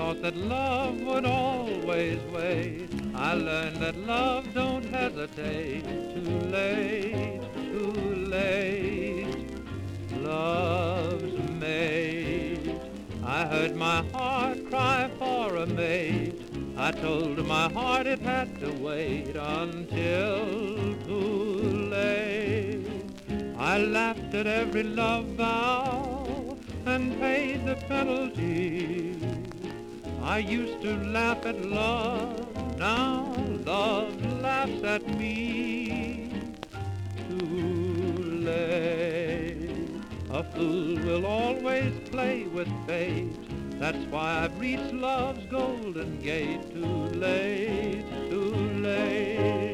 thought that love would always wait. I learned that love don't hesitate. Too late, too late. Love's mate. I heard my heart cry for a mate. I told my heart it had to wait until too late. I laughed at every love vow and paid the penalty. I used to laugh at love, now love laughs at me. Too late. A fool will always play with fate. That's why I've reached love's golden gate. Too late, too late.